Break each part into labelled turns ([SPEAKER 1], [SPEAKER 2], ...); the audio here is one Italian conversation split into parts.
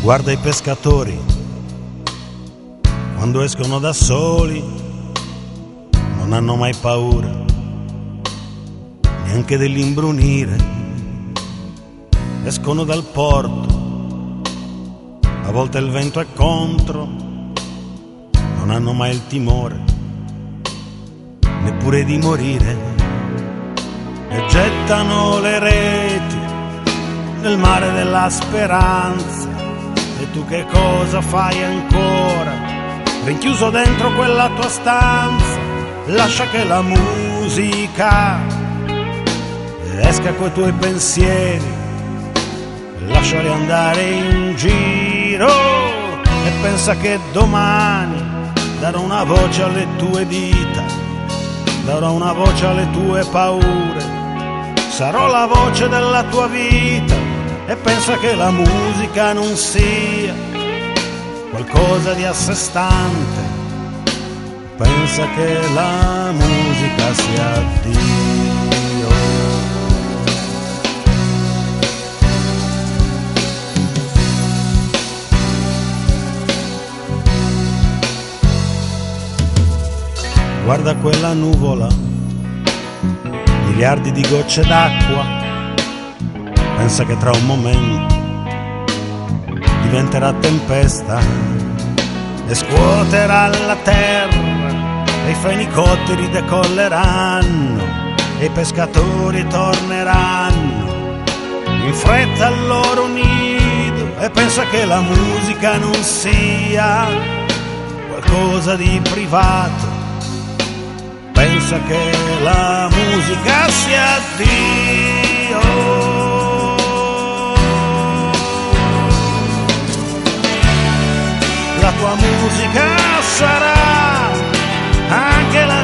[SPEAKER 1] Guarda i pescatori quando escono da soli, non hanno mai paura neanche dell'imbrunire. Escono dal porto, a volte il vento è contro, non hanno mai il timore neppure di morire, e gettano le reti nel mare della speranza. E tu che cosa fai ancora, rinchiuso dentro quella tua stanza? Lascia che la musica esca coi tuoi pensieri, lasciali andare in giro e pensa che domani darò una voce alle tue dita, darò una voce alle tue paure, sarò la voce della tua vita. E pensa che la musica non sia qualcosa di a sé stante, pensa che la musica sia Dio. Guarda quella nuvola, miliardi di gocce d'acqua, pensa che tra un momento diventerà tempesta e scuoterà la terra, e i fenicotteri decolleranno e i pescatori torneranno in fretta al loro nido. E pensa che la musica non sia qualcosa di privato, pensa che la musica sia Dio. La tua musica sarà anche la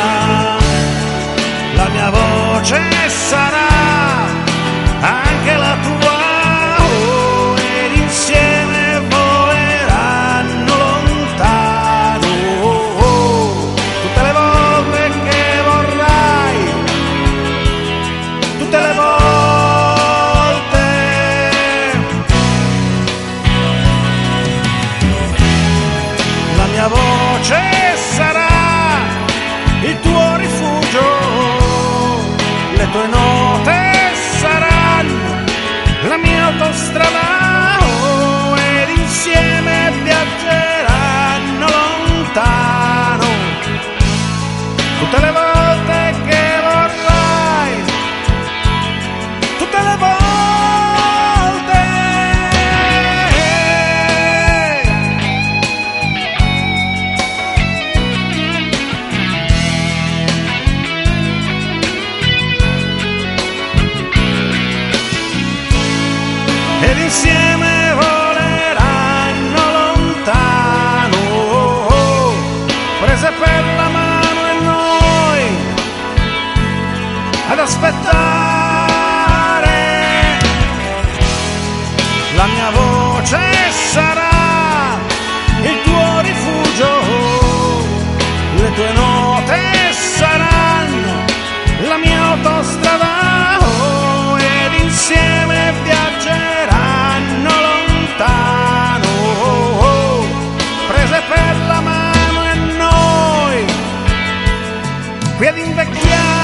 [SPEAKER 1] mia voce sarà anche la tua, oh, ed insieme voleranno lontano, oh, oh, tutte le volte che vorrai, tutte le volte. La mia voce sarà il tuo rifugio, le tue note saranno la mia autostrada, oh, ed insieme viaggeranno lontano tutte le volte che vorrai, tutte le volte. Ed insieme voleranno lontano, oh, oh, prese per la mano e noi ad aspettare. La mia voce sarà il tuo rifugio, le tue note saranno la mia autostrada, oh, ed insieme viaggeranno lontano, oh, oh, prese per la mano e noi qui ad invecchiare.